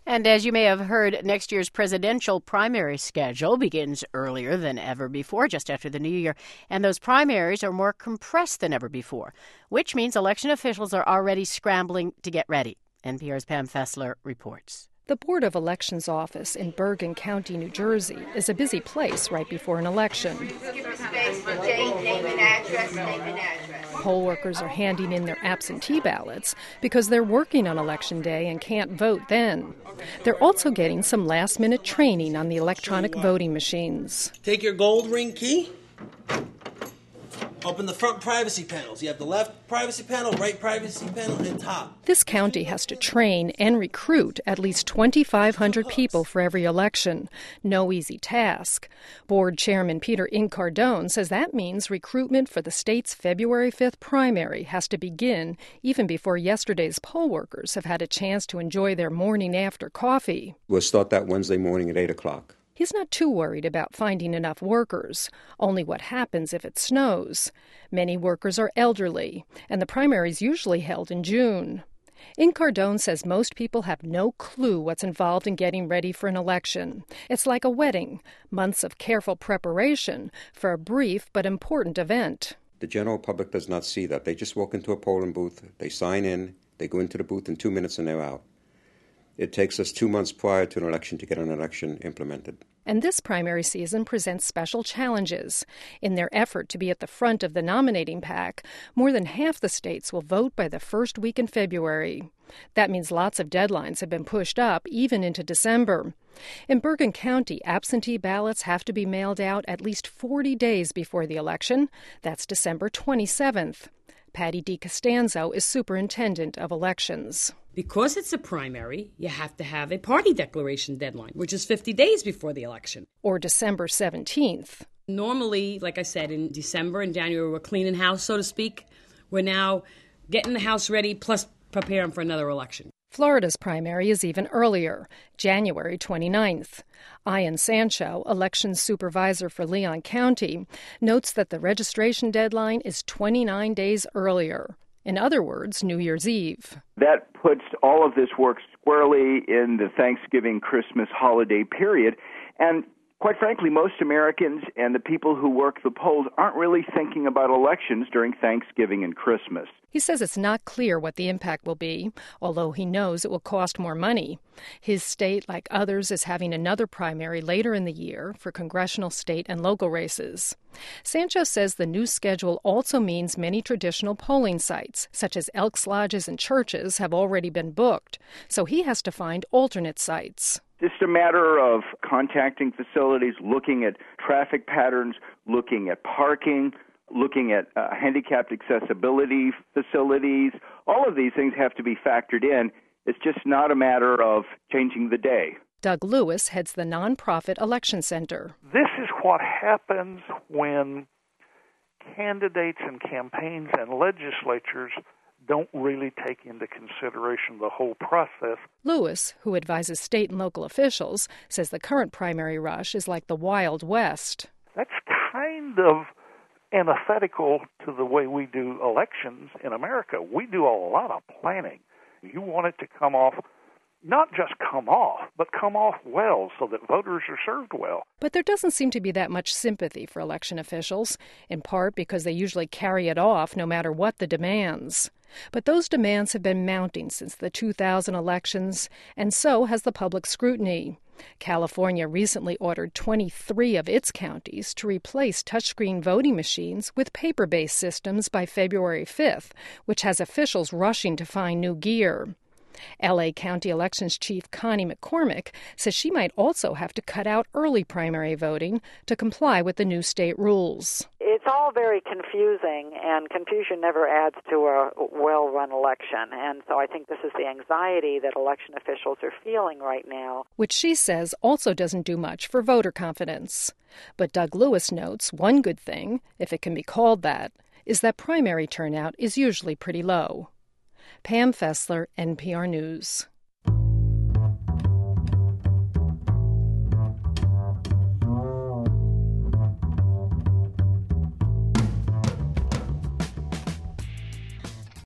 And as you may have heard, next year's presidential primary schedule begins earlier than ever before, just after the new year. And those primaries are more compressed than ever before, which means election officials are already scrambling to get ready. NPR's Pam Fessler reports. The Board of Elections office in Bergen County, New Jersey, is a busy place right before an election. Poll workers are handing in their absentee ballots because they're working on Election Day and can't vote then. They're also getting some last-minute training on the electronic voting machines. Take your gold ring key. Open the front privacy panels. You have the left privacy panel, right privacy panel, and top. This county has to train and recruit at least 2,500 people for every election. No easy task. Board Chairman Peter Incardone says that means recruitment for the state's February 5th primary has to begin even before yesterday's poll workers have had a chance to enjoy their morning after coffee. We'll start that Wednesday morning at 8 o'clock. He's not too worried about finding enough workers, only what happens if it snows. Many workers are elderly, and the primary's usually held in June. Incardone says most people have no clue what's involved in getting ready for an election. It's like a wedding, months of careful preparation for a brief but important event. The general public does not see that. They just walk into a polling booth, they sign in, they go into the booth in 2 minutes and they're out. It takes us 2 months prior to an election to get an election implemented. And this primary season presents special challenges. In their effort to be at the front of the nominating pack, more than half the states will vote by the first week in February. That means lots of deadlines have been pushed up, even into December. In Bergen County, absentee ballots have to be mailed out at least 40 days before the election. That's December 27th. Patty DiCostanzo is superintendent of elections. Because it's a primary, you have to have a party declaration deadline, which is 50 days before the election. Or December 17th. Normally, like I said, in December and January, we're cleaning house, so to speak. We're now getting the house ready, plus preparing for another election. Florida's primary is even earlier, January 29th. Ian Sancho, elections supervisor for Leon County, notes that the registration deadline is 29 days earlier. In other words, New Year's Eve. That puts all of this work squarely in the Thanksgiving, Christmas holiday period. And quite frankly, most Americans and the people who work the polls aren't really thinking about elections during Thanksgiving and Christmas. He says it's not clear what the impact will be, although he knows it will cost more money. His state, like others, is having another primary later in the year for congressional, state, and local races. Sancho says the new schedule also means many traditional polling sites, such as Elks Lodges and churches, have already been booked, so he has to find alternate sites. Just a matter of contacting facilities, looking at traffic patterns, looking at parking, looking at handicapped accessibility facilities. All of these things have to be factored in. It's just not a matter of changing the day. Doug Lewis heads the nonprofit Election Center. This is what happens when candidates and campaigns and legislatures don't really take into consideration the whole process. Lewis, who advises state and local officials, says the current primary rush is like the Wild West. That's kind of antithetical to the way we do elections in America. We do a lot of planning. You want it to come off, not just come off, but come off well so that voters are served well. But there doesn't seem to be that much sympathy for election officials, in part because they usually carry it off no matter what the demands. But those demands have been mounting since the 2000 elections, and so has the public scrutiny. California recently ordered 23 of its counties to replace touchscreen voting machines with paper-based systems by February 5th, which has officials rushing to find new gear. L.A. County Elections Chief Connie McCormick says she might also have to cut out early primary voting to comply with the new state rules. It's all very confusing, and confusion never adds to a well-run election. And so I think this is the anxiety that election officials are feeling right now. Which she says also doesn't do much for voter confidence. But Doug Lewis notes one good thing, if it can be called that, is that primary turnout is usually pretty low. Pam Fessler, NPR News.